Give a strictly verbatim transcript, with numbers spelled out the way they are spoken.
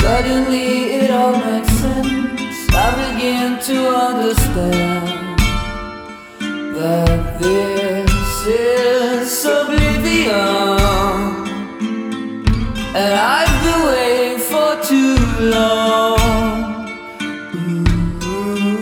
Suddenly it all makes sense. I begin to understand that this is